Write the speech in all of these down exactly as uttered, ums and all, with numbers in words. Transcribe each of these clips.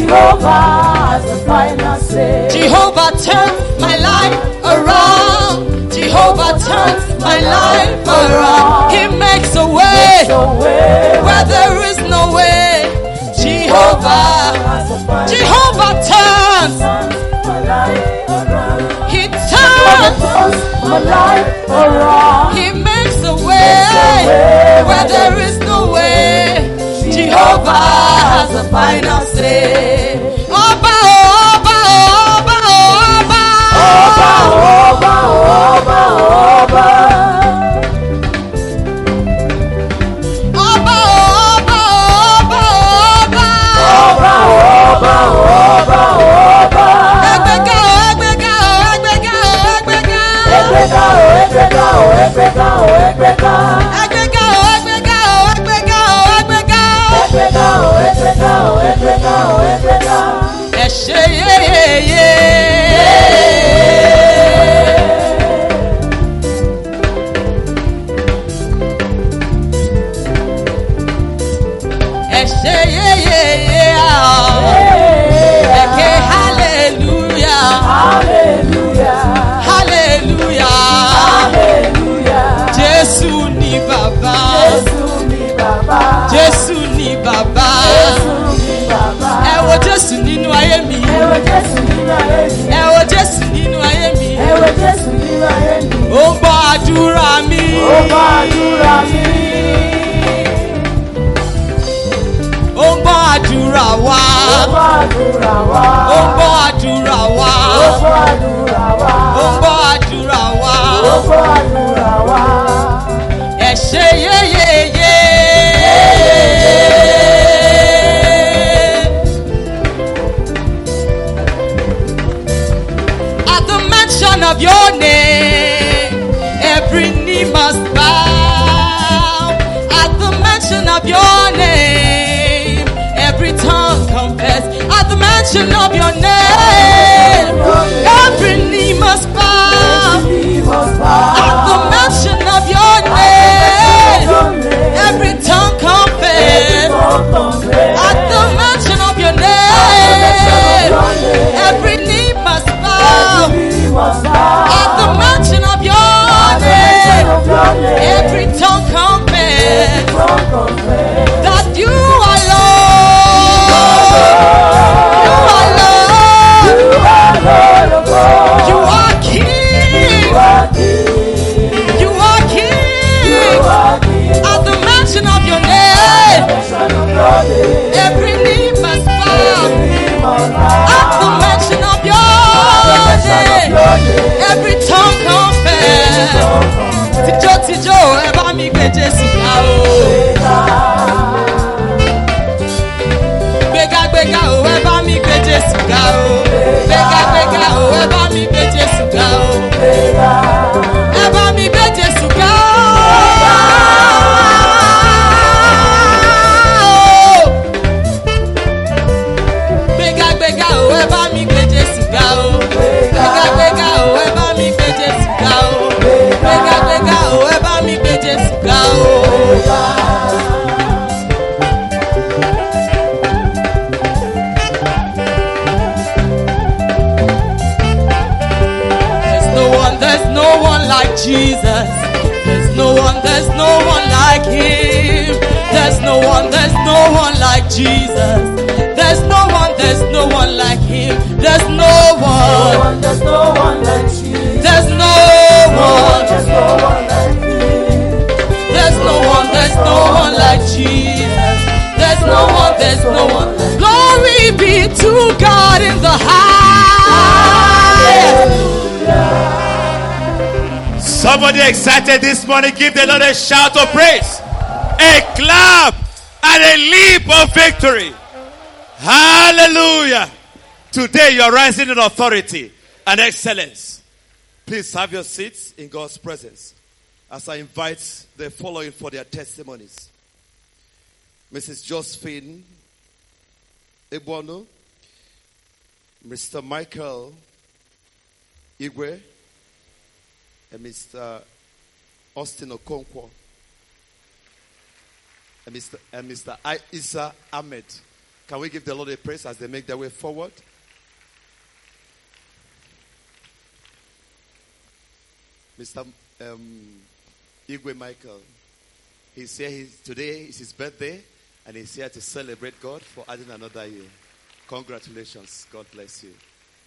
Jehovah has the final say. Jehovah turns my life around. Jehovah turns my life around. He makes a way where there is no way. Jehovah, Jehovah turns my life around. He turns my life around. He makes a way where there is no way. Jehovah has the final say. Oba, Oba, Oba, Oba, Oba, Oba, Oba, Oba, Oba, Oba, Oba, Oba, Oba. Egbega, Egbega, Egbega, Egbega. Egbega, Egbega, Egbega, Egbega. Egbega, Egbega, Egbega, Egbega. Egbega, Egbega, Egbega, Egbega. Eshe ye ye ye. Eshe ye ye ye. Eke hallelujah. Hallelujah. Hallelujah. Hallelujah. Jésù ni bàbá. Jésù ni bàbá. Jésù ni bàbá. Jésù ni bàbá. Ẹ wo Jésù nínú ayé mi. Ẹ wo Jésù nínú ayé mi. Ẹ wo Jésù nínú ayé mi. Ẹ wo Jésù nínú ayé mi. Ó ń gbọ́ àdúrà mi. Ó gbọ́ àdúrà mi. Ó ń gbọ́ àdúrà wa. Ó gbọ́ àdúrà wa. Ó ń gbọ́ àdúrà wa. Ó gbọ́ àdúrà wa. Ó ń gbọ́ àdúrà wa. Ó gbọ́ àdúrà wa. Ẹ ṣé yéyéyé. At the mention of your name, every knee must bow. At the mention of your name, every tongue confess. At the mention of your name, every knee must bow. At the mention of your name, every tongue confess. At the mention of your name, every knee must bow. At the mention of your name, every tongue confess that you are Lord. You are Lord. You are King. You are King. At the mention of your name, every knee must bow. At the mention of your name, every tongue confess. Tijo tijo, ẹ bá mi gbé Jésù ga o. Gbéga gbéga o, ẹ bá mi gbé Jésù ga o. Gbéga gbéga o, ẹ bá mi gbé Jésù ga o. Ẹ bá mi gbé Jésù ga o. Gbéga gbéga o, ẹ bá mi gbé Jésù ga o. Gbéga gbéga o, ẹ bá mi gbé Jésù ga o. Gbéga gbéga o, ẹ bá mi gbé Jésù ga o. There's no one, there's no one like Jesus. There's no one, there's no one like Him. There's no one, there's no one like Jesus. There's no one, there's no one like Him. There's no one, There's no one like Jesus. there's no one. There's no one like Him. There's no one, there's no one like Jesus. There's no one, there's no one. Glory be to God in the highest. Somebody excited this morning, give the Lord a shout of praise, a clap, and a leap of victory. Hallelujah. Today you are rising in authority and excellence. Please have your seats in God's presence as I invite the following for their testimonies. Missus Josephine Ebono, Mister Michael Igwe, and Mister Austin Okonkwo, and Mister and Mister Isa Ahmed. Can we give the Lord a praise as they make their way forward? Mister Um, Igwe Michael, he's here. He's, today is his birthday, and he's here to celebrate God for adding another year. Congratulations. God bless you.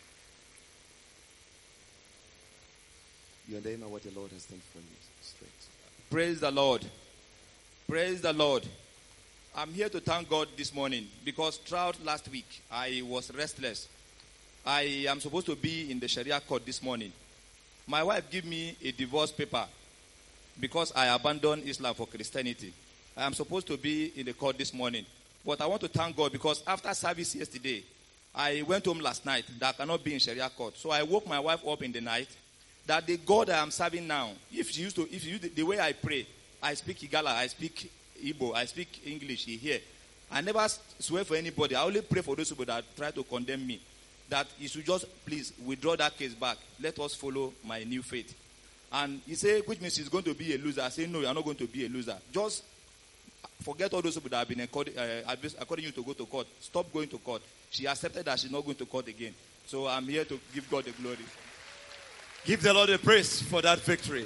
Your name and what the Lord has done for you. Straight. Praise the Lord. Praise the Lord. I'm here to thank God this morning because throughout last week I was restless. I am supposed to be in the Sharia court this morning. My wife gave me a divorce paper because I abandoned Islam for Christianity. I am supposed to be in the court this morning. But I want to thank God because after service yesterday, I went home last night that I cannot be in Sharia court. So I woke my wife up in the night that the God I am serving now, if she used to, if you, the, the way I pray, I speak Igala, I speak Igbo, I speak English, he hear. I never swear for anybody. I only pray for those people that try to condemn me. That you should just please withdraw that case back. Let us follow my new faith. And he said, which means he's going to be a loser. I say, no, you're not going to be a loser. Just forget all those people that have been according, uh, according you to go to court. Stop going to court. She accepted that she's not going to court again. So I'm here to give God the glory. Give the Lord a praise for that victory.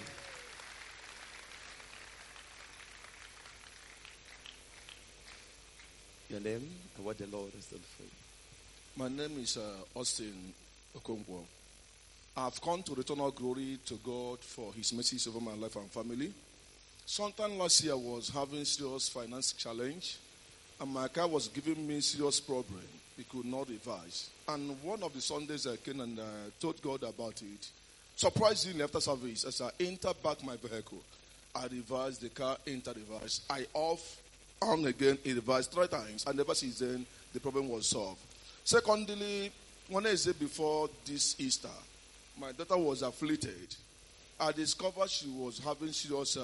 Your name and what the Lord has done for you. My name is uh, Austin Okonkwo. I've come to return all glory to God for his mercies over my life and family. Sometime last year I was having serious finance challenge, and my car was giving me serious problem. It could not revise. And one of the Sundays I came and uh, told God about it. Surprisingly, after service, as I entered back my vehicle, I revised the car, entered reverse. I off, on again, it reversed three times, and ever since then, the problem was solved. Secondly, one day before this Easter, my daughter was afflicted. I discovered she was having serious uh,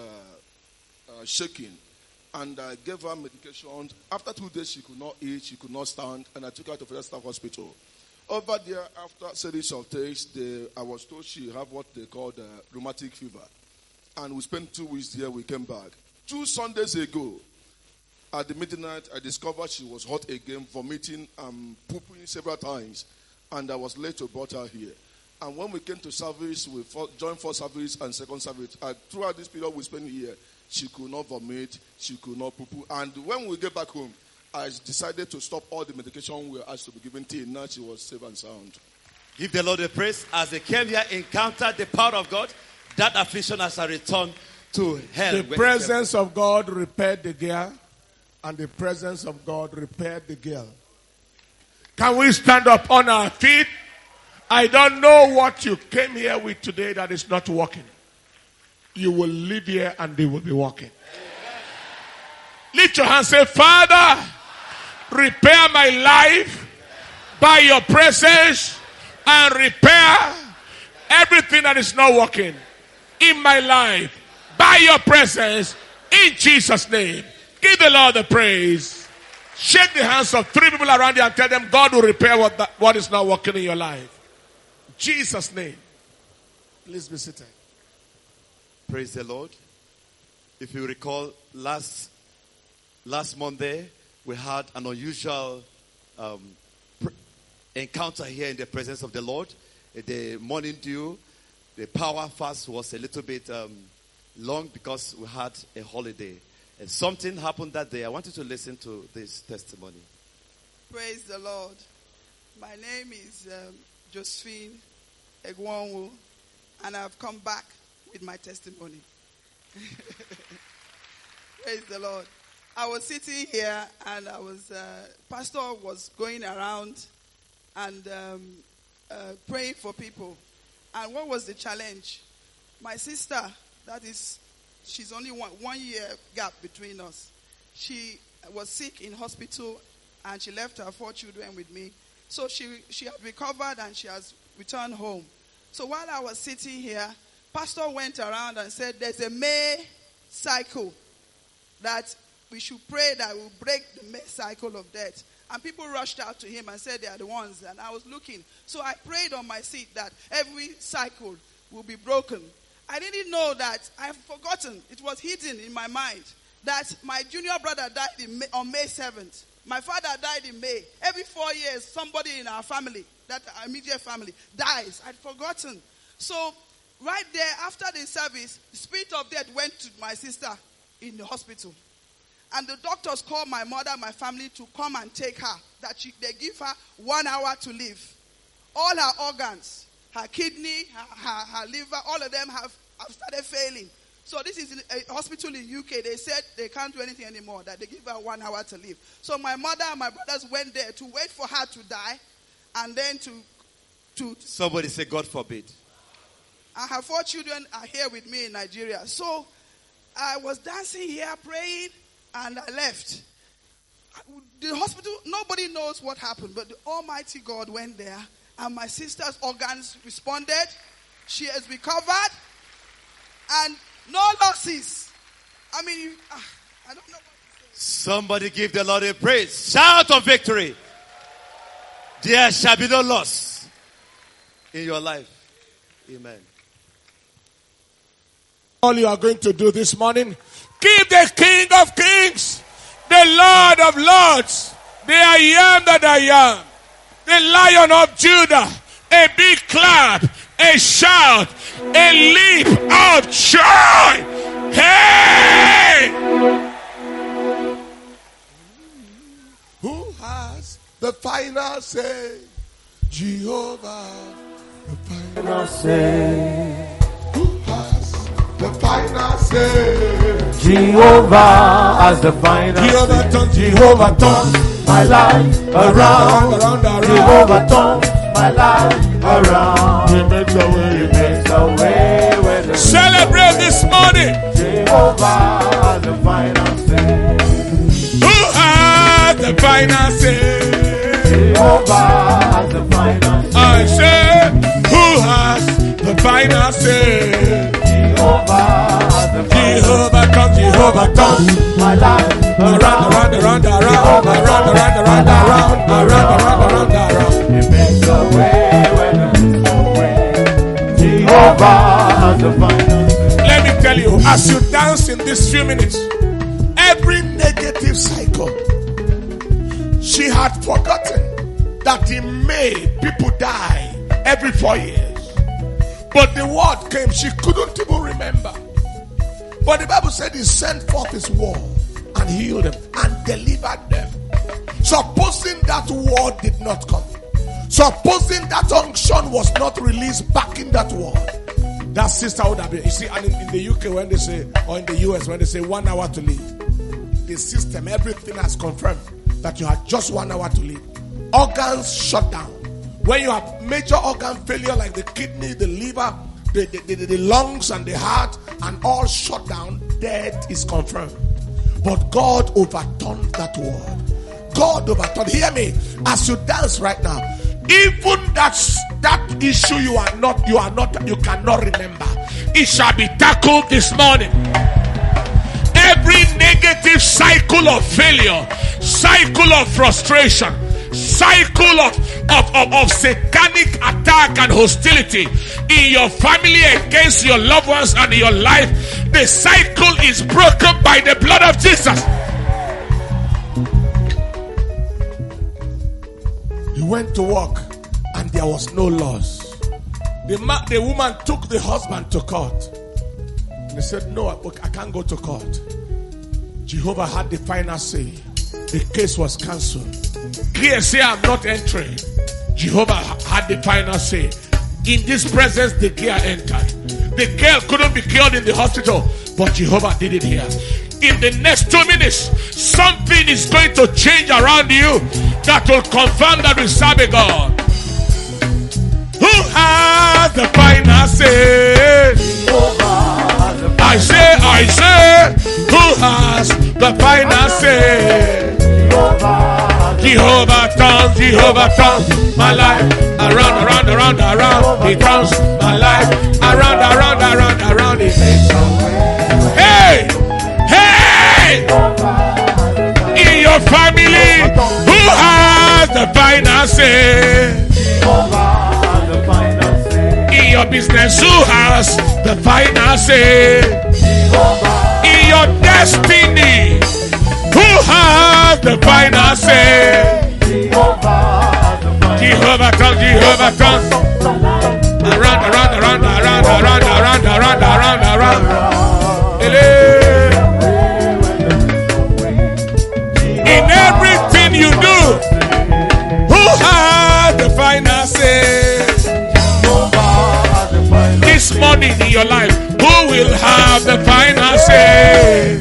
uh, shaking, and I gave her medication. After two days, she could not eat, she could not stand, and I took her to Federal Staff Hospital. Over there, after a series of tests, they, I was told she had what they called uh, rheumatic fever. And we spent two weeks there, we came back. Two Sundays ago, at the midnight, I discovered she was hot again, vomiting and pooping several times. And I was late to brought her here. And when we came to service, we joined first service and second service. And throughout this period we spent here, she could not vomit, she could not poo-poo. And when we get back home, I decided to stop all the medication we were asked to be given till now she was safe and sound. Give the Lord a praise. As they came here, encountered the power of God, that affliction has a return to hell. The presence of God repaired the girl, and the presence of God repaired the girl. Can we stand up on our feet? I don't know what you came here with today that is not working. You will live here and they will be working. Lift your hands and say, Father, repair my life by your presence and repair everything that is not working in my life by your presence in Jesus' name. Give the Lord the praise. Shake the hands of three people around you and tell them God will repair what, that, what is not working in your life. Jesus' name. Please be seated. Praise the Lord. If you recall, last last Monday, we had an unusual um, pr- encounter here in the presence of the Lord. The morning dew, the power fast was a little bit um, long because we had a holiday. And something happened that day. I want you to listen to this testimony. Praise the Lord. My name is um, Josephine Egwonwu, and I've come back with my testimony. Praise the Lord. I was sitting here, and I was, uh, pastor was going around and um, uh, praying for people. And what was the challenge? My sister, that is, she's only one, one year gap between us. She was sick in hospital, and she left her four children with me. So she, she had recovered, and she has returned home. So while I was sitting here, pastor went around and said, there's a May cycle that we should pray that will break the May cycle of death. And people rushed out to him and said they are the ones. And I was looking. So I prayed on my seat that every cycle will be broken. I didn't know that. I've forgotten. It was hidden in my mind that my junior brother died in May, on May seventh. My father died in May. Every four years, somebody in our family, that our immediate family, dies. I'd forgotten. So, right there, after the service, the spirit of death went to my sister in the hospital. And the doctors called my mother, my family, to come and take her. That she, they give her one hour to live. All her organs, her kidney, her, her, her liver, all of them have, have started failing. So this is in a hospital in U K. They said they can't do anything anymore, that they give her one hour to live. So my mother and my brothers went there to wait for her to die and then to... to Somebody say, God forbid. And her four children are here with me in Nigeria. So I was dancing here, praying, and I left. The hospital, nobody knows what happened, but the Almighty God went there, and my sister's organs responded. She has recovered, and no losses. I mean, uh, I don't know what to say. Somebody give the Lord a praise. Shout of victory. There shall be no loss in your life. Amen. All you are going to do this morning, give the King of Kings, the Lord of Lords, the I am that I am, the Lion of Judah, a big clap, a shout, a leap of joy. Hey! Who has the final say? Jehovah, the final say. Who has the final say? Jehovah has the final Jehovah say. turns, Jehovah turns my life around. around, around. Jehovah turns my life around. He makes a way. He makes a way where there is Celebrate this morning. Jehovah has the final say. Who has the final say? Jehovah has the final say. I say, who has the final say? Jehovah has the final Jehovah comes, Jehovah comes. say. My life Around, around, around, around, around, around, around, around, around, around, around, around. He makes a way where there is no way. Jehovah has the final say. Let me tell you, as you dance in these few minutes, every negative cycle, she had forgotten that in May people die every four years. But the word came, she couldn't even remember. But the Bible said he sent forth his word and healed them and delivered them. Supposing that word did not come, supposing that unction was not released back in that word, that sister would have been, you see, and in, in the U K when they say, or in the U S when they say one hour to live, the system, everything has confirmed that you had just one hour to live. Organs shut down. When you have major organ failure like the kidney, the liver, the, the, the, the lungs and the heart, and all shut down, death is confirmed. But God overturned that word. God overturned. Hear me, as you dance right now, even that, that issue you are not, you are not, you cannot remember, it shall be tackled this morning. Every negative cycle of failure, cycle of frustration, cycle of, of, of, of satanic attack and hostility in your family against your loved ones and your life, the cycle is broken by the blood of Jesus. He went to work and there was no loss. The, ma- the woman took the husband to court. And he said, no, I can't go to court. Jehovah had the final say. The case was cancelled. Clear, say I'm not entering. Jehovah had the final say. In this presence, the girl entered. The girl couldn't be killed in the hospital, but Jehovah did it here. In the next two minutes, something is going to change around you that will confirm that we serve a God. Who has the final say? I say, I say, who has the final say? Jehovah turns, Jehovah turns my life around, around, around, around. He turns my life around, around, around, around. It hey, hey! In your family, who has the final say? In your business, who has the final say? In your destiny, who has the final say? Jehovah tongue, Jehovah tongue. Around, around, around, around, around, around, around, around, around. In everything you do, who has the final say? This morning in your life, who will have the final say?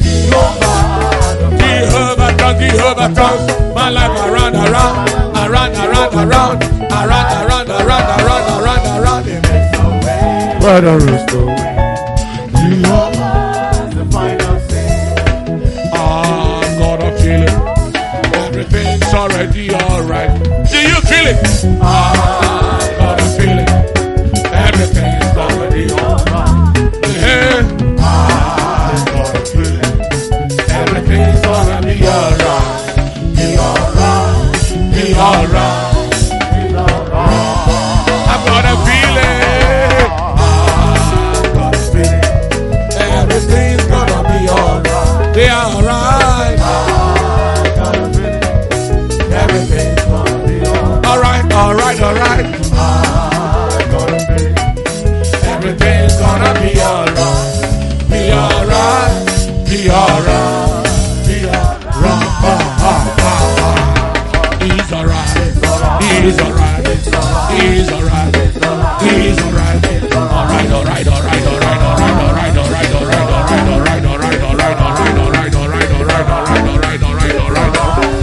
Jehovah tongue, Jehovah tongue. My life around, around, around, around, around, around, around, around, around, around, around. What a roost away. Jehovah the final say. Ah, God, I feel it. Everything's already alright. Do you feel it? Ah, God, I feel it. Everything's already alright. Yeah. Ah, God, I feel it. Everything's already alright. Be alright. Be alright. Be alright. I've got a feeling. Ah, God, I feel it. Everything's gonna be alright. Be alright. Everything's gonna be alright. Alright, alright, alright. Everything's gonna be alright. Be alright. Be alright. Be alright. He's alright. He's alright. He's alright. He's alright. Alright, alright, alright, alright, alright, alright, alright, alright, alright, alright, alright, alright, alright, alright, alright, alright, alright, alright, alright, alright,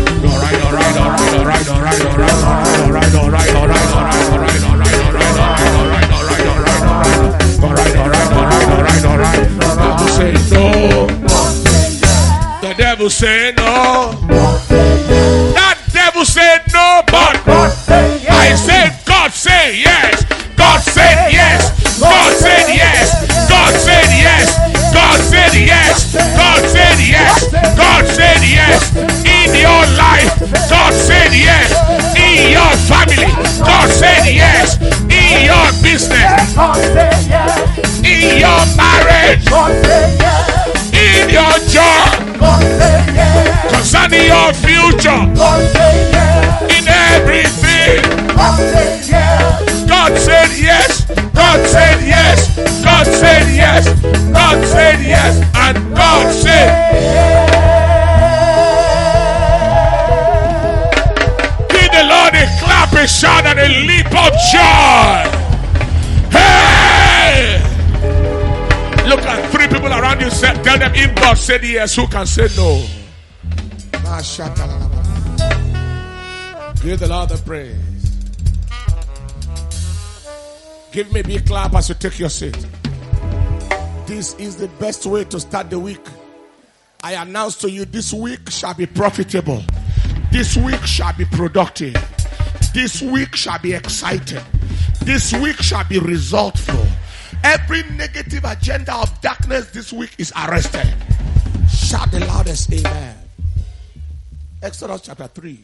the devil said no. That devil said no, but I said God said yes. God said yes. God said yes. God said yes. God said yes. God said yes. God said yes. In your life, God said yes. In your family, God said yes. In your business, in your marriage, in your job, concerning your future, in everything, God said yes. God said yes. God said yes. God said yes. And God said give the Lord a clap, a shout, and a leap of joy. Hey! Look at three people around you. Say, tell them if God said yes, who can say no? Give the Lord the praise. Give me a big clap as you take your seat. This is the best way to start the week. I announce to you this week shall be profitable. This week shall be productive. This week shall be exciting. This week shall be resultful. Every negative agenda of darkness this week is arrested. Shout the loudest amen. Exodus chapter three.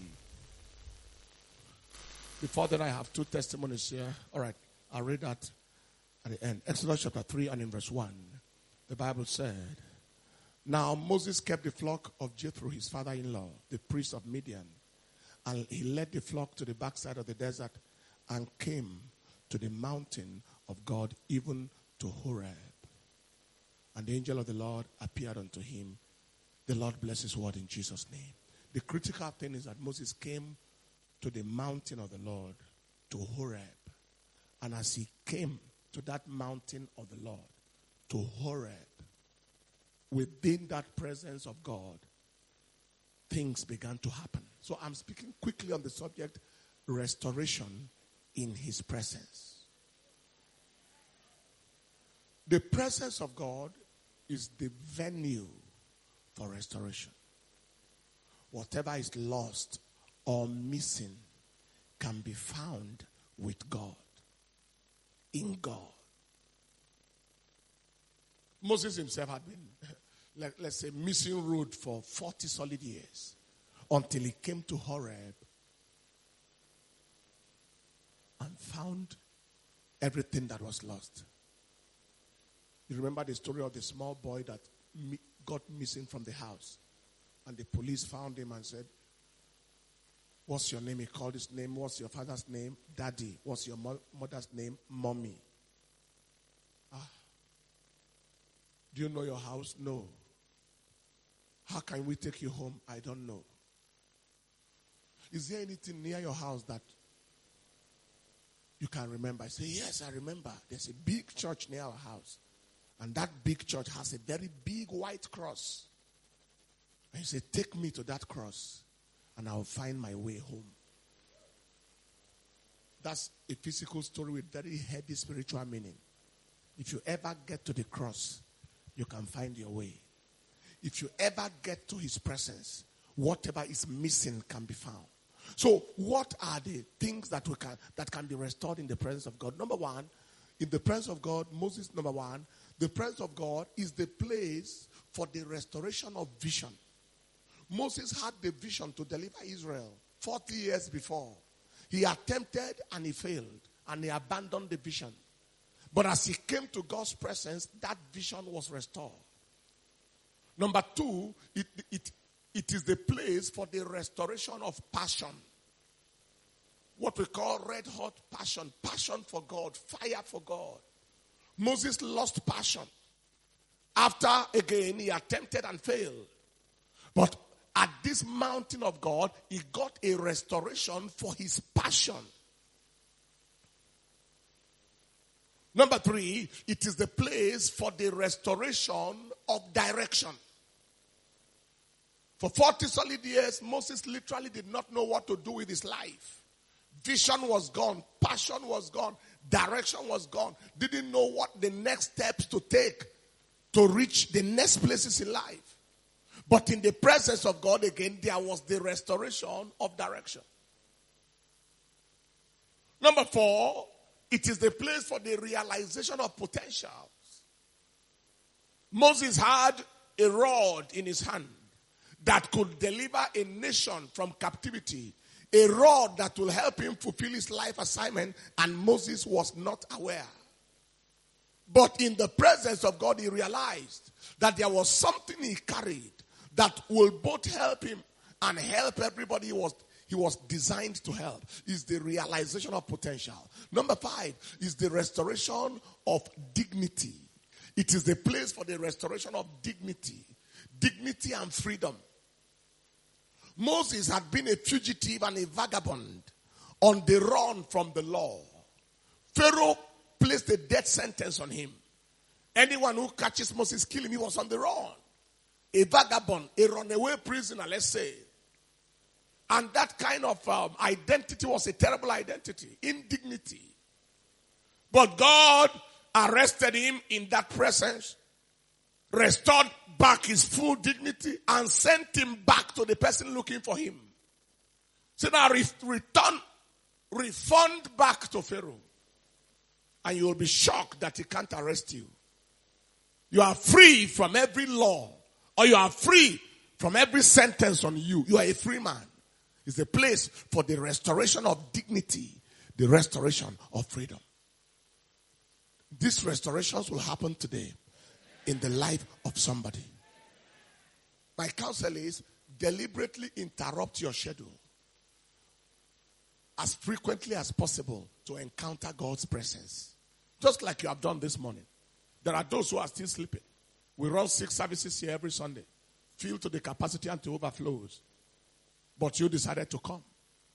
Before then I have two testimonies here. All right, I'll read that at the end. Exodus chapter three and in verse one. The Bible said, now Moses kept the flock of Jethro, his father-in-law, the priest of Midian. And he led the flock to the backside of the desert and came to the mountain of God, even to Horeb. And the angel of the Lord appeared unto him. The Lord bless his word in Jesus' name. The critical thing is that Moses came to the mountain of the Lord, to Horeb. And as he came to that mountain of the Lord, to Horeb, within that presence of God, things began to happen. So I'm speaking quickly on the subject, restoration in his presence. The presence of God is the venue for restoration. Whatever is lost or missing can be found with God, in God. Moses himself had been, let, let's say, missing road for forty solid years until he came to Horeb and found everything that was lost. You remember the story of the small boy that got missing from the house. And the police found him and said, what's your name? He called his name. What's your father's name? Daddy. What's your mo- mother's name? Mommy. Ah. Do you know your house? No. How can we take you home? I don't know. Is there anything near your house that you can remember? I say, yes, I remember. There's a big church near our house. And that big church has a very big white cross. And he said, take me to that cross and I'll find my way home. That's a physical story with very heavy spiritual meaning. If you ever get to the cross, you can find your way. If you ever get to his presence, whatever is missing can be found. So what are the things that we can that can be restored in the presence of God? Number one, in the presence of God, Moses, number one, the presence of God is the place for the restoration of vision. Moses had the vision to deliver Israel forty years before. He attempted and he failed and he abandoned the vision. But as he came to God's presence, that vision was restored. Number two, it, it, it is the place for the restoration of passion. What we call red hot passion. Passion for God. Fire for God. Moses lost passion. After, again, he attempted and failed. But at this mountain of God, he got a restoration for his passion. Number three, it is the place for the restoration of direction. For forty solid years, Moses literally did not know what to do with his life. Vision was gone. Passion was gone. Direction was gone. Didn't know what the next steps to take to reach the next places in life. But in the presence of God again, there was the restoration of direction. Number four, it is the place for the realization of potentials. Moses had a rod in his hand that could deliver a nation from captivity. A rod that will help him fulfill his life assignment, and Moses was not aware. But in the presence of God, he realized that there was something he carried that will both help him and help everybody he was, he was designed to help. Is the realization of potential. Number five is the restoration of dignity. It is the place for the restoration of dignity. Dignity and freedom. Moses had been a fugitive and a vagabond on the run from the law. Pharaoh placed a death sentence on him. Anyone who catches Moses, kill him. He was on the run. A vagabond, a runaway prisoner, let's say. And that kind of um, identity was a terrible identity. Indignity. But God arrested him in that presence, restored back his full dignity, and sent him back to the person looking for him. So now re- return, refund back to Pharaoh. And you will be shocked that he can't arrest you. You are free from every law, or you are free from every sentence on you. You are a free man. It's a place for the restoration of dignity, the restoration of freedom. These restorations will happen today in the life of somebody. My counsel is deliberately interrupt your schedule as frequently as possible to encounter God's presence. Just like you have done this morning. There are those who are still sleeping. We run six services here every Sunday, filled to the capacity and to overflows. But you decided to come.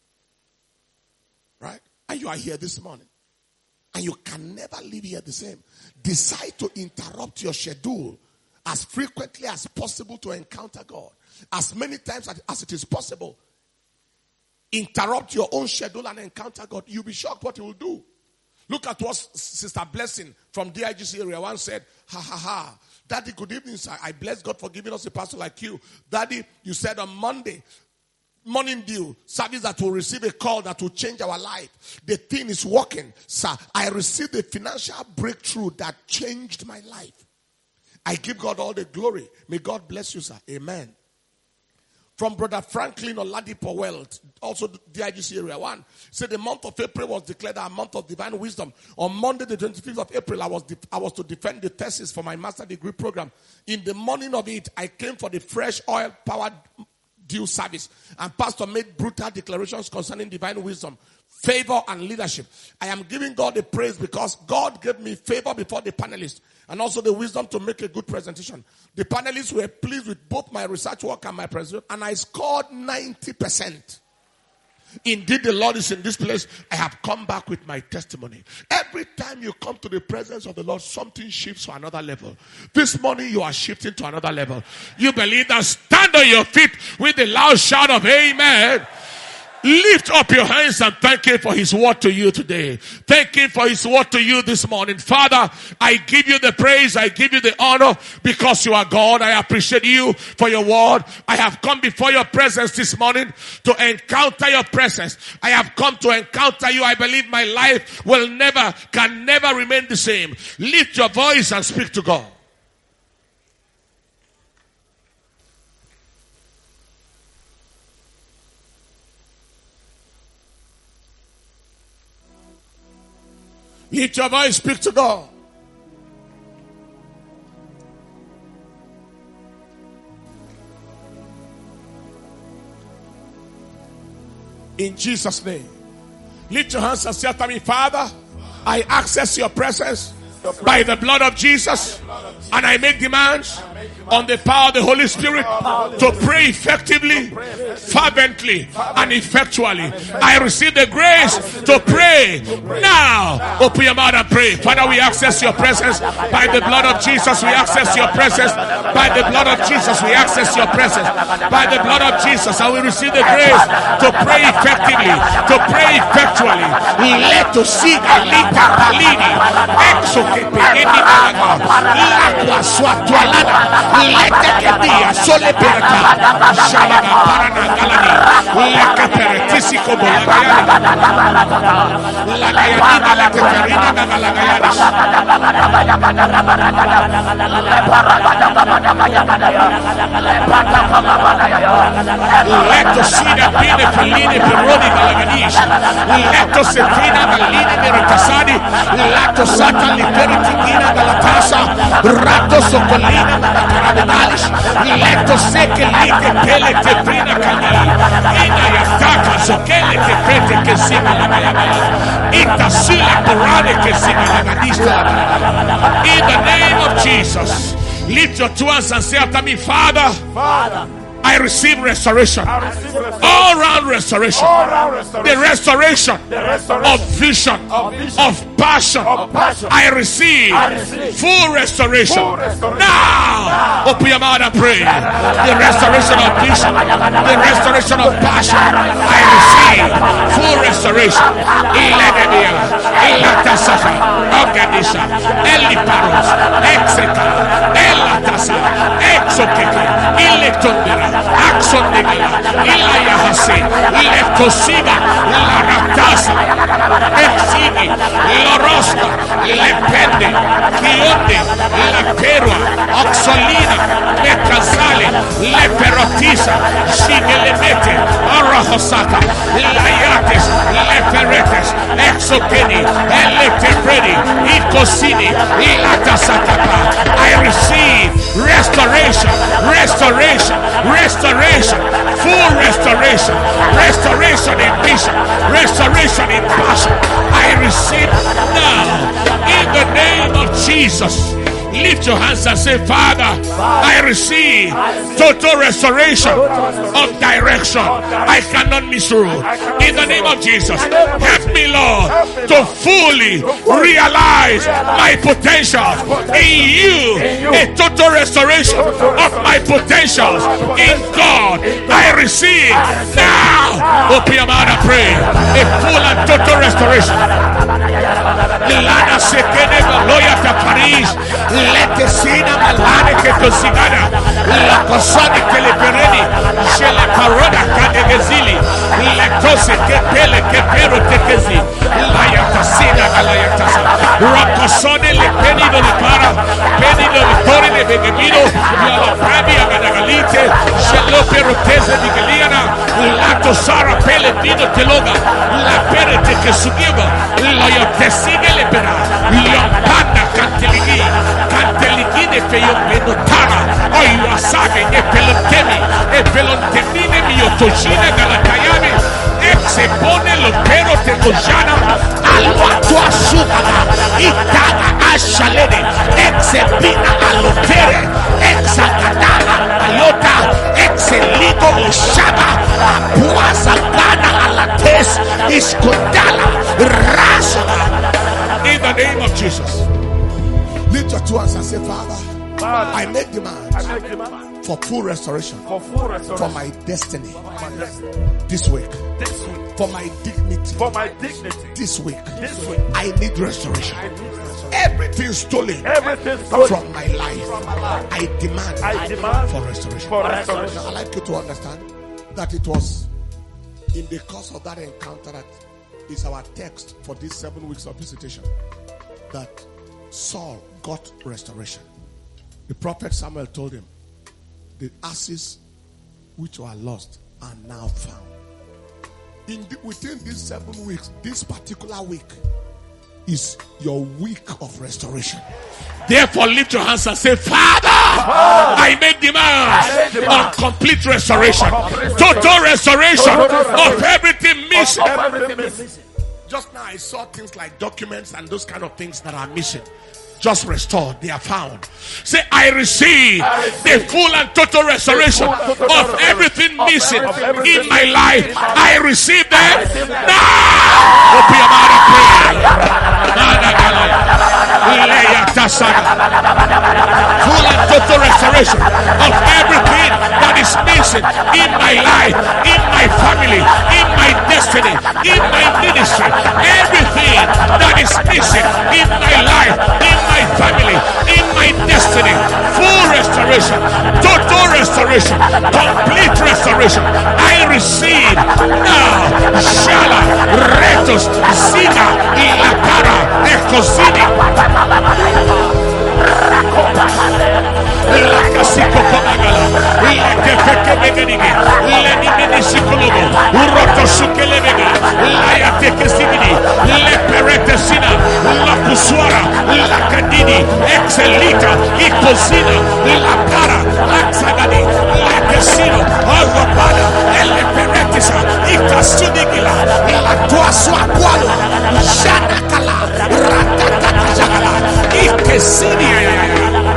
Right? And you are here this morning. And you can never leave here the same. Decide to interrupt your schedule as frequently as possible to encounter God. As many times as it is possible. Interrupt your own schedule and encounter God. You'll be shocked what He will do. Look at what Sister Blessing from D I G C area once said. Ha ha ha. Daddy, good evening, sir. I bless God for giving us a pastor like you. Daddy, you said on Monday, morning dew, service that will receive a call that will change our life. The thing is working. Sir, I received a financial breakthrough that changed my life. I give God all the glory. May God bless you, sir. Amen. from Brother Franklin Oladipo Weld, also the D I G C area one. Said the month of April was declared a month of divine wisdom. On Monday, the twenty-fifth of April, I was de- I was to defend the thesis for my master degree program. In the morning of it, I came for the fresh oil powered due service, and Pastor made brutal declarations concerning divine wisdom, favor, and leadership. I am giving God the praise because God gave me favor before the panelists and also the wisdom to make a good presentation. The panelists were pleased with both my research work and my presentation, and I scored ninety percent. Indeed, the Lord is in this place. I have come back with my testimony. Every time you come to the presence of the Lord, something shifts to another level. This morning, you are shifting to another level. You believe that? Stand on your feet with a loud shout of amen. Lift up your hands and thank Him for His word to you today. Thank Him for His word to you this morning. Father, I give you the praise. I give you the honor because you are God. I appreciate you for your word. I have come before your presence this morning to encounter your presence. I have come to encounter you. I believe my life will never, can never remain the same. Lift your voice and speak to God. Lift your voice, speak to God. In Jesus' name. Lift your hands and say after me, Father, I access your presence by the blood of Jesus, and I make demands on the power of the Holy Spirit to pray effectively, fervently, and effectually. I receive the grace to pray now. Open your mouth and pray. Father, we access your presence by the blood of Jesus. We access your presence by the blood of Jesus. We access your presence by the blood of Jesus, and we receive the grace to pray effectively, to pray effectually. Let us see the lita palini, exo que pequeñi malaga, l'acqua suatualana. Let the dia sole perata shalaga parana galani leke peretisico bolagayana la gayana la teterina galagayana letto sina bene felline perroni galaganish letto setina galline meretasani letto satan literitina galatasa ratto socolina letto secche lite pele te prina cani ina yataka sokele te prete che si malagaya ita sila porane che si malagadista. In the name of Jesus, lift your two hands and say after me, Father, Father, I receive restoration. I receive restoration. All round restoration. All round restoration. The restoration, the restoration of, vision, of vision, of passion. Of passion. I, receive I receive full restoration. Full restoration. Now, now, open your mouth and pray. The restoration of vision, the restoration of passion. I receive full restoration. Iledemia, Ilatasafa, Organisha, Eliparos, Execa, Elatasa, Exokeke, Iletondera. Action Negala, Ilaya Hase, Letosiga, La Ratasa, Exini, Lorosta, Lepende, Kionde, La Perua, Oxolina, Mecazale, Leperotisa, Shigelemete, Arahosaka, Layates, Leperetes, Exokeni, Eletefredi, Icosini, Ilatasatapa. I receive restoration, restoration, restoration, full restoration, restoration in vision, restoration in passion. I receive now in the name of Jesus. Lift your hands and say, Father, I receive total restoration of direction. I cannot misrule. In the name of Jesus, help me, Lord, to fully realize my potentials in you. A total restoration of my potentials in God. I receive now. Open your mouth and pray. A full and total restoration. Lana sekene loya ta Paris. Let the sina malane che tosigana la cosone che le pereni che le parola che gezili le cose che pele che pero te kezi la yatasina la yatasa rocosone le peni do le para peni do le tori Sine Begemino, Yala Prabi, Agadagalite, Shelo Perotese di Galiana, Lato Sara Pele Vino Teloga, La Perete che sugiva, La Yotesine Lebera, Yompanda Canteligi, Canteligine Feyo Benotara, Oyo Asage, e Pelontemi, e Pelontemine Miotogine Galatayami, Exe Pone Lopero Tegojana, Alwato Asugana, Itaga Ashalede, Exe Pina Alopere, Exagadana Ayota, Exe Ligo Ishaba, Apuaza Gana Alates, Iskundala, Rasala. In the name of Jesus. Lift your two hands and say, Father, Father, I make demands I make demands for full restoration for full restoration for my destiny for my destiny this week, this week, for my dignity for my dignity this week. this week. I need restoration. I need restoration. Everything stolen Everything stolen from my life, from my life, I demand I demand for restoration. for restoration. Now, I'd like you to understand that it was in the course of that encounter that is our text for these seven weeks of visitation that Saul got restoration. The prophet Samuel told him, the asses which were lost are now found. In the, within these seven weeks, this particular week is your week of restoration. Therefore, lift your hands and say, Father, I make demands of complete restoration, total restoration of everything missing. Just now, I saw things like documents and those kind of things that are missing. Just restored, they are found. Say, I receive, I receive the full and total restoration and total of restoration everything missing of everything in my life. In my I receive them now. Open your mouth and pray. Full and total restoration of everything that is missing in my life, in my family, in my destiny, in my ministry. Everything that is missing in my life, in my family, in my destiny. Full restoration, total restoration, complete restoration. I receive now. Shala, Retos, Zina, Ilapara, Ecosini. La Casico Pomagala, La Tefeke Meganigi, Leni Minisicologo, Uroto Sukelevega, La Yateke Simini, Le Perete Sina, La Pusuara, La Cadini, Excelita, Icosina, La Para, La Zagadi, La Casino, Alvapana, Le Peretisa, Icasudigila, La Tuasua Qualo, Janakala, Ratatacala, Icesini.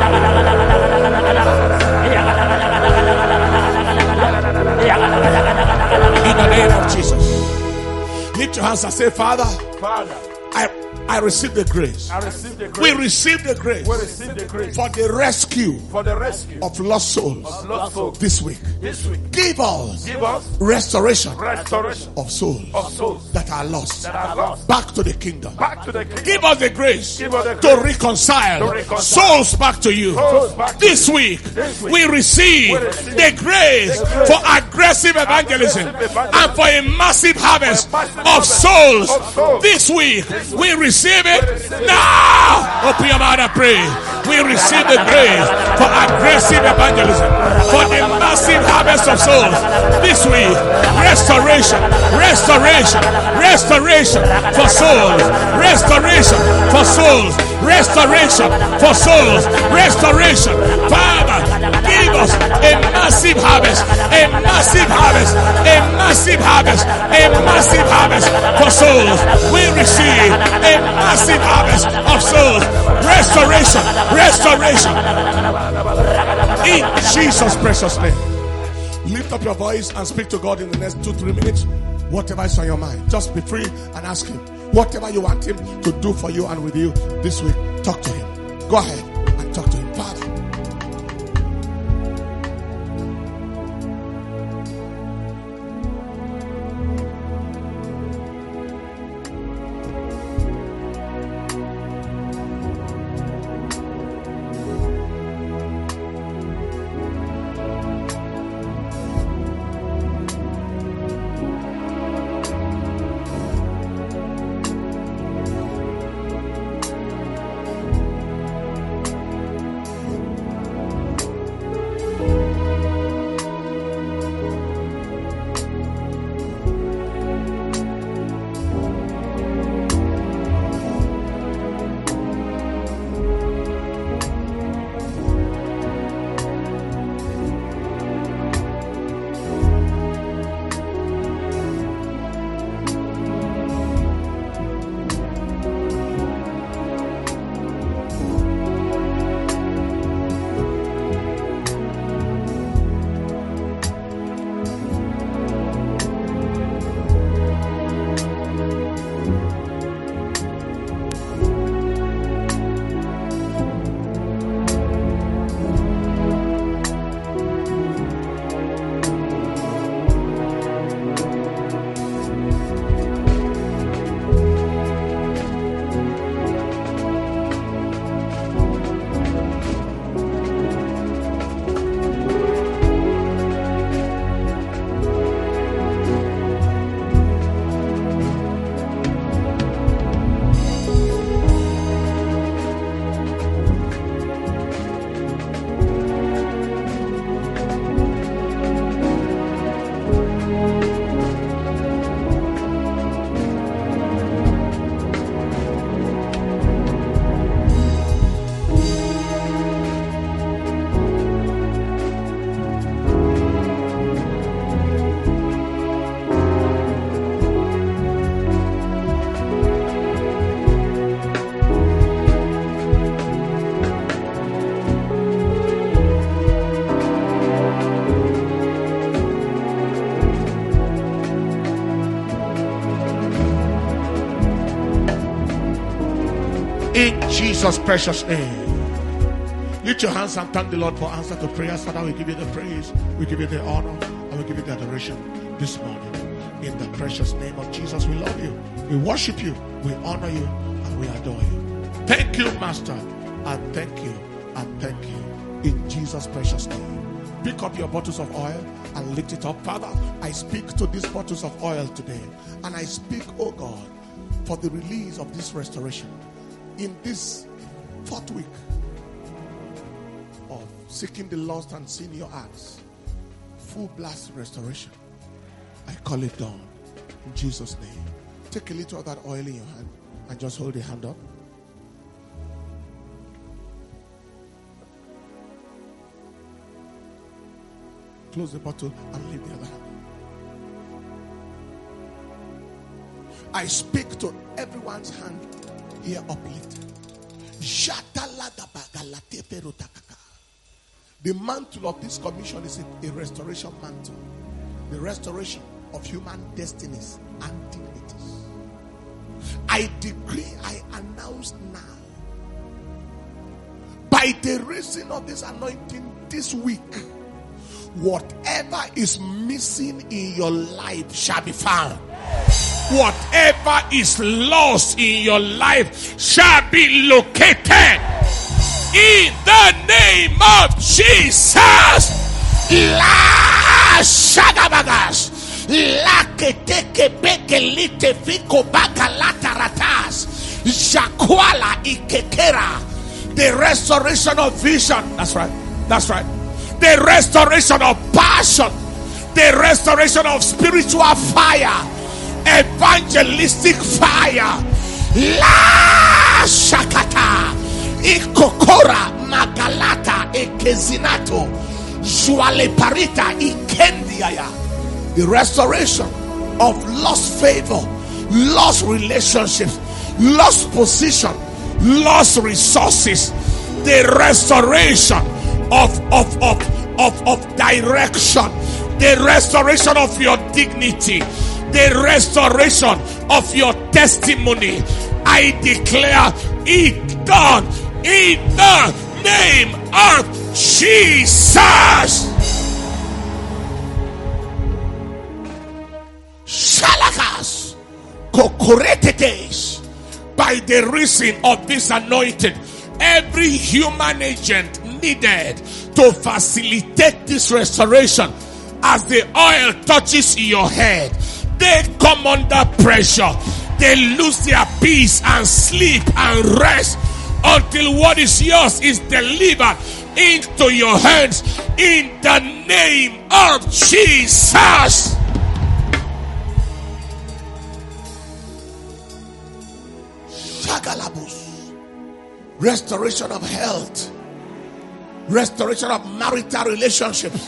In the name of Jesus, lift your hands and say, Father, Father, I, I receive the grace. I receive the grace. We receive the grace. We receive the grace for the rescue for the rescue of lost souls, of lost souls this week. This week, give us, give us restoration, restoration of souls, of souls that are lost, that are lost back to the kingdom. Back to the kingdom. Give us the grace, Give us the to, grace reconcile to reconcile souls back to you. Souls back to this, you. Week, This week, we receive, we receive the grace, the grace for aggressive evangelism, aggressive evangelism and for a massive harvest, massive of, harvest souls. of souls. This week, This we week, receive it we receive now. Open your mouth and pray. We receive the grace for aggressive evangelism, for the massive harvest of souls. This week, restoration, restoration, restoration for souls, restoration for souls, restoration for souls, restoration. Father, give us a massive harvest, a massive harvest, a massive harvest, a massive harvest for souls. We receive a massive harvest of souls. Restoration, restoration. In Jesus' precious name. Lift up your voice and speak to God in the next two, three minutes. Whatever is on your mind, just be free and ask Him. Whatever you want Him to do for you and with you this week, talk to Him. Go ahead and talk to Him. Father, In Jesus' precious name. Lift your hands and thank the Lord for answer to prayers. Father, we give you the praise, we give you the honor, and we give you the adoration this morning. In the precious name of Jesus, we love you, we worship you, we honor you, and we adore you. Thank you, Master, and thank you, and thank you. In Jesus' precious name. Pick up your bottles of oil and lift it up. Father, I speak to these bottles of oil today, and I speak, oh God, for the release of this restoration in this fourth week of seeking the lost and seeing your acts. Full blast restoration. I call it done in Jesus' name. Take a little of that oil in your hand and just hold your hand up. Close the bottle and leave the other hand. I speak to everyone's hand here uplifted. The mantle of this commission is a, a restoration mantle. The restoration of human destinies and dignities. I decree, I announce now, by the reason of this anointing this week, whatever is missing in your life shall be found. Whatever is lost in your life shall be located. In the name of Jesus. La shagabagas. La keteke bekelite fiko bakalata ratas. Jakwala ikekera. The restoration of vision. That's right. That's right. The restoration of passion. The restoration of spiritual fire. Evangelistic fire. La shakata. Ikokora magalata ekezinato. Juale parita ikendiaya. The restoration of lost favor, lost relationships, lost position, lost resources. The restoration of of of of, of direction. The restoration of your dignity. The restoration of your testimony. I declare it done in the name of Jesus. Shalakas kokoretetes. By the reason of this anointing, every human agent needed to facilitate this restoration, as the oil touches your head, they come under pressure. They lose their peace and sleep and rest until what is yours is delivered into your hands in the name of Jesus. Shagalabus. Restoration of health. Restoration of marital relationships.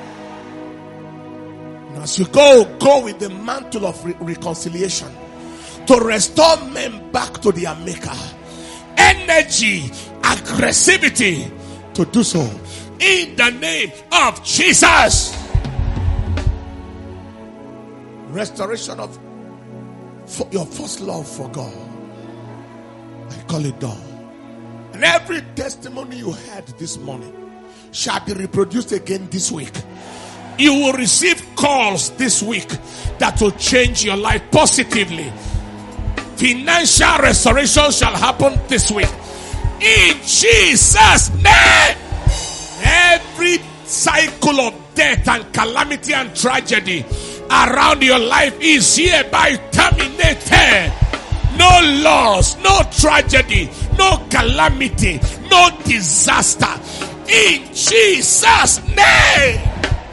As you go, go with the mantle of re- reconciliation to restore men back to their maker. Energy, aggressivity to do so in the name of Jesus. Restoration of for your first love for God. I call it done. And every testimony you had this morning shall be reproduced again this week. You will receive calls this week that will change your life positively. Financial restoration shall happen this week. In Jesus' name. Every cycle of death and calamity and tragedy around your life is hereby terminated. No loss, no tragedy, no calamity, no disaster. In Jesus' name.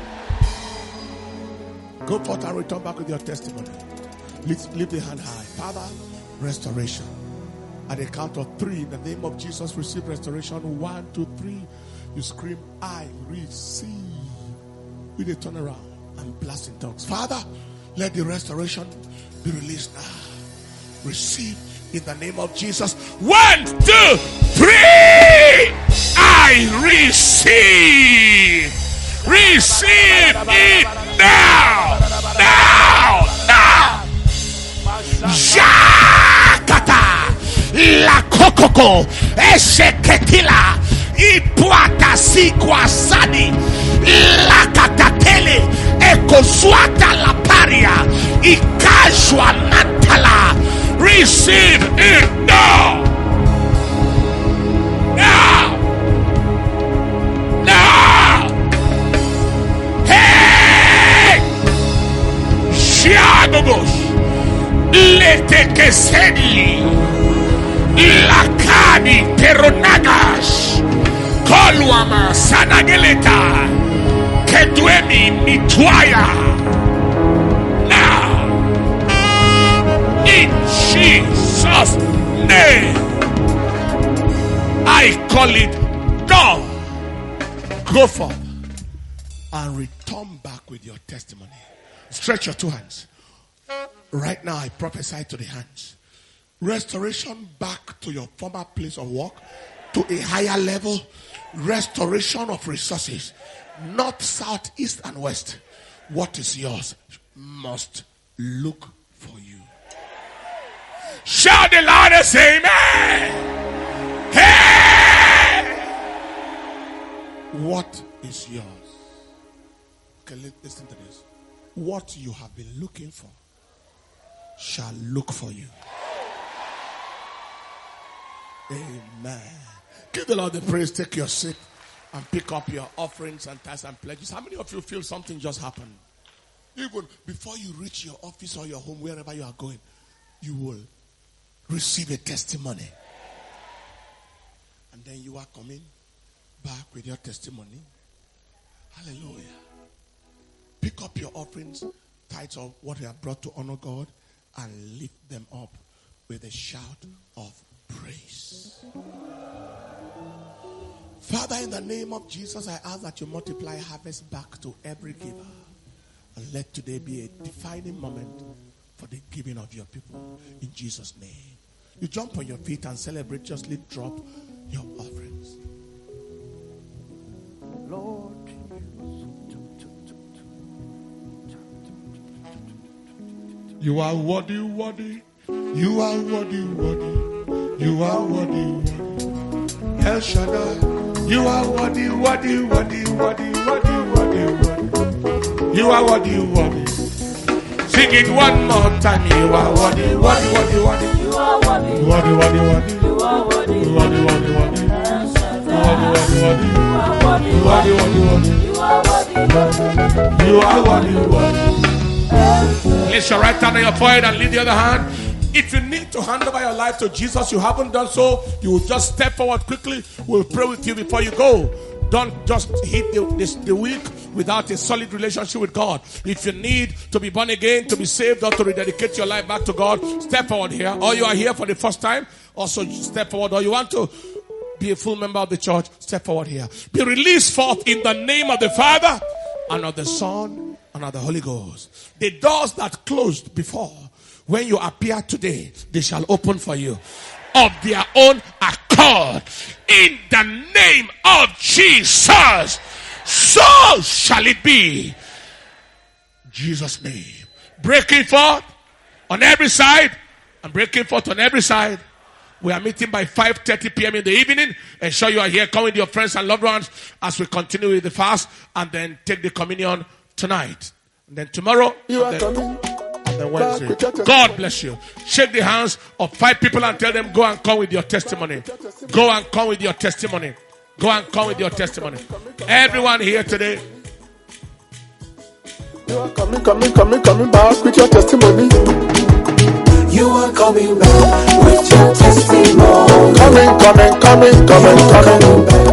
Go forth and return back with your testimony. Lift, lift the hand high. Father, restoration. At the count of three, in the name of Jesus, receive restoration. One, two, three. You scream, I receive. With a turn around and blast in tongues. Father, let the restoration be released now. Receive in the name of Jesus. One, two, three. I receive. Receive it now. Now. Now. Shakata. La coco Toko, Esheketila, Ipuata Siguasadi, Lakatatele, Ekoswata La Paria, Ikashwa Mantala. Receive it now. Now. Now. Hey! Shiagogos. Lete Kesedi. Lakani Peronagas. Kolwama Sanageleta. Kedwemi Mitwaya. Now. In Jesus' name, I call it done. Go forth and return back with your testimony. Stretch your two hands. Right now, I prophesy to the hands. Restoration back to your former place of work, to a higher level. Restoration of resources. North, south, east, and west. What is yours must look for you. Shout the loudest amen. Hey! What is yours? Okay, listen to this. What you have been looking for shall look for you. Amen. Give the Lord the praise. Take your seat and pick up your offerings and tithes and pledges. How many of you feel something just happened? Even before you reach your office or your home, wherever you are going, you will receive a testimony. And then you are coming back with your testimony. Hallelujah. Pick up your offerings, tithes of what you have brought to honor God, and lift them up with a shout of praise. Father, in the name of Jesus, I ask that you multiply harvest back to every giver. And let today be a defining moment for the giving of your people. In Jesus' name. You jump on your feet and celebrate. Just lift, drop your offerings. Lord, you are worthy, worthy. You are worthy, worthy. You are worthy, worthy. El Shaddai. You are worthy, worthy, worthy, worthy, worthy, worthy, worthy. You are worthy, worthy. Sing it one more time. You are worthy, worthy, worthy, worthy. you are worthy. Worthy, worthy, worthy. You are worthy. Worthy, worthy, worthy. El Shaddai. Worthy, worthy, You are worthy. worthy. Worthy, worthy, worthy. You are worthy. You are worthy, worthy. Place your right hand on your forehead and leave the other hand. If you need to hand over your life to Jesus, you haven't done so, you will just step forward quickly. We'll pray with you before you go. Don't just hit the, this, the week without a solid relationship with God. If you need to be born again, to be saved, or to rededicate your life back to God, step forward here. Or you are here for the first time, also step forward. Or you want to be a full member of the church, step forward here. Be released forth in the name of the Father, and of the Son, and of the Holy Ghost. The doors that closed before, when you appear today, they shall open for you of their own accord. In the name of Jesus, so shall it be. Jesus' name. Breaking forth on every side, and breaking forth on every side. We are meeting by five thirty p.m. in the evening. Ensure you are here. Come with your friends and loved ones as we continue with the fast, and then take the communion tonight. And then tomorrow, You are then, coming. and then Wednesday. God bless you. Shake the hands of five people and tell them, go and come with your testimony. Go and come with your testimony. Go and come with your testimony. Everyone here today, You are coming, coming, coming, coming back with your testimony. You are coming back with your testimony. Coming, coming, coming, coming, coming.